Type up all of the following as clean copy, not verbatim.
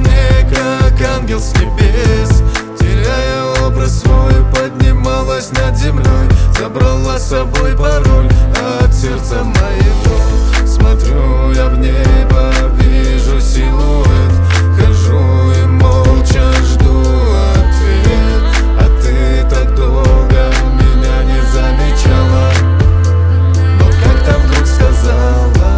мне, как ангел с небес. Теряя образ свой, поднималась над землей, забрала с собой пароль от сердца моего. Смотрю я в небо, вижу силуэт, хожу и молча жду ответ. А ты так долго меня не замечала, но как-то вдруг сказала.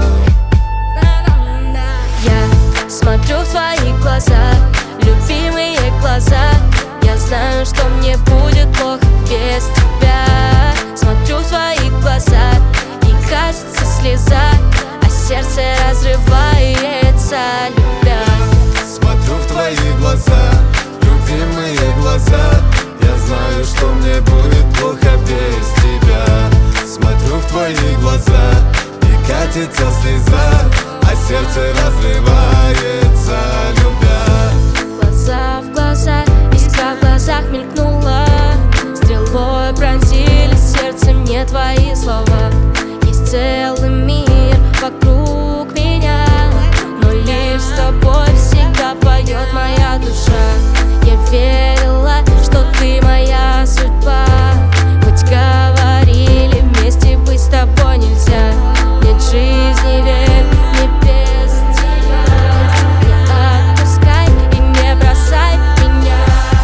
Я смотрю в твои глаза, любимые глаза. Я знаю, что мне будет плохо без тебя. Смотрю в твои глаза, и кажется слеза, а сердце разрывается, любя. Смотрю в твои глаза, любимые глаза. Я знаю, что мне будет плохо без тебя. Смотрю в твои глаза, и катится слеза, а сердце разрывается, любя. Глаза в глаза, искра в глазах мелькнула, стрелой пронзили сердце мне твои слова. Есть целый мир вокруг меня, но лишь с тобой всегда поет моя душа. Я верила, что ты моя судьба, хоть говорили, вместе быть с тобой нельзя. Нет жизни, верь мне без тебя. Не отпускай и не бросай меня.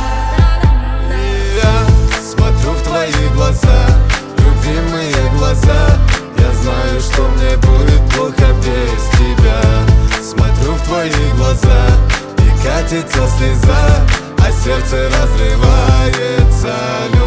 И я смотрю в твои глаза, любимые глаза. Я знаю, что мне будет плохо без тебя. Смотрю в твои глаза, и катится слеза, а сердце разрывается,